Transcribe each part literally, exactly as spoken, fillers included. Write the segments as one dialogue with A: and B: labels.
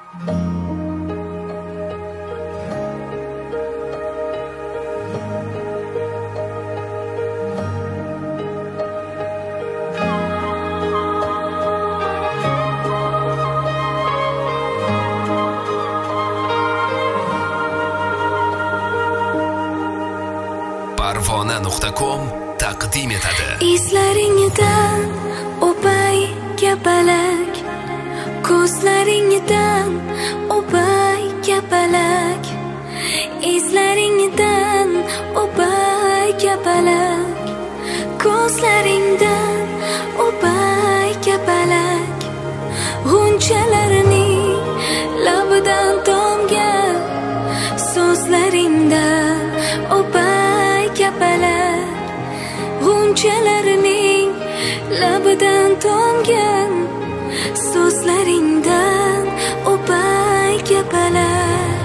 A: parvona nuqta com taqdim etadi.
B: Izlaringdan o'pay kapalak, ko'zlaringdan o'pay kapalak, izlaringdan o'pay kapalak, ko'zlaringdan o'pay kapalak, g'unchalarning labidan tomgan so'zlaringdan o'pay kapalak, g'unchalarning labidan tomgan so'zlaringdan o'pay kapalak.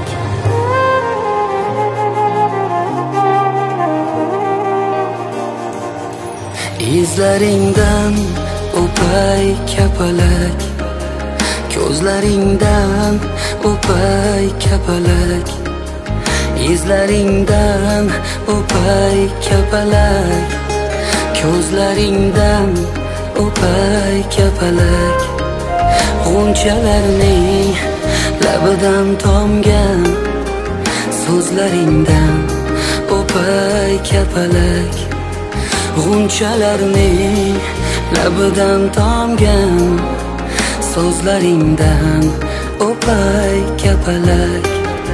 C: Izlaringdan o'pay kapalak, ko'zlaringdan o'pay kapalak, izlaringdan o'pay kapalak, ko'zlaringdan o'pay kapalak, g'unchalarning labidan tomgan so'zlaringdan o'pay kapalak, g'unchalarning labidan tomgan so'zlaringdan o'pay kapalak.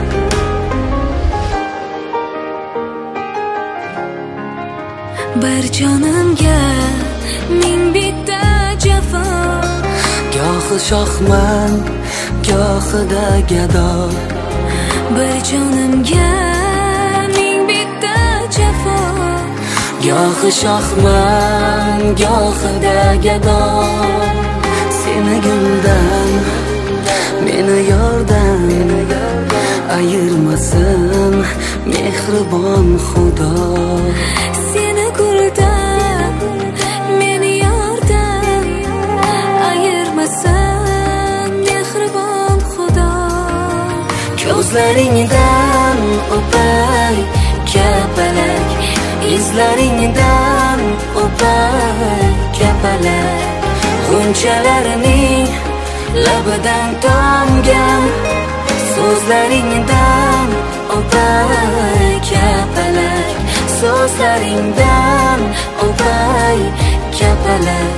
B: Bir jonimga ming bitta jafo,
C: gohi shohman, gohida gado.
B: Bir jonimga ming bitta jafo,
C: gohi shohman, gohida gado. Seni guldan, meni yordan ayirmasin mehribon Xudo.
B: Seni guldan, meni yordan ayirmasin mehribon Xudo.
C: Ko'zlaringdan o'pay kapalak, izlaringdan o'pay kapalak, g'unchalarning labidan tomgan so'zlaringdan o'pay kapalak, so'zlaringdan o'pay kapalak.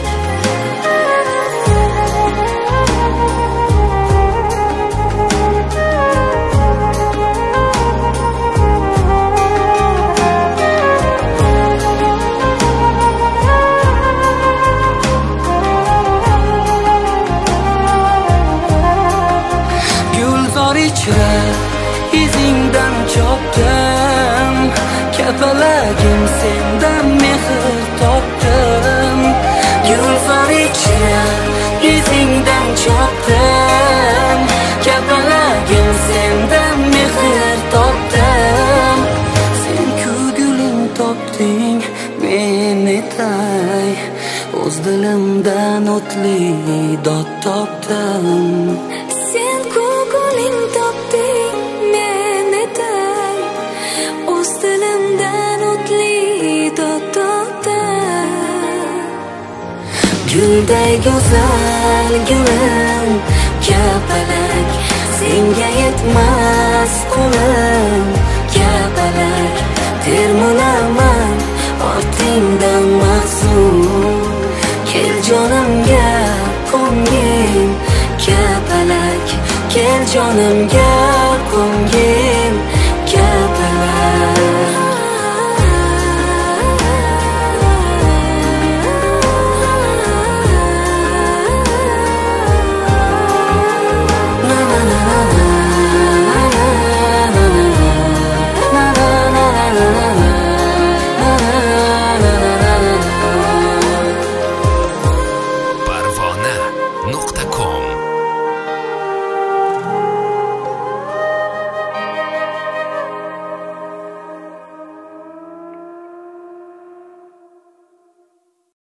C: Ichra izingdan chopdim, kapalagim sendan mehr topdim. Gulzor ichra izingdan chopdim, kapalagim sendan mehr topdim. Sen ku gulim topding, men etay o'z dilimdan o'tli dod topdim.
B: Sen ku gulim topding, men etay o'z dilimdan o'tli dod topdim. Gulday go'zal gulim kapalak, senga yetmas qo'lim kapalak. Termunaman ortingdan mahzun, kel jonimga qo'ngin kapalak, kel jonimga qo'ngin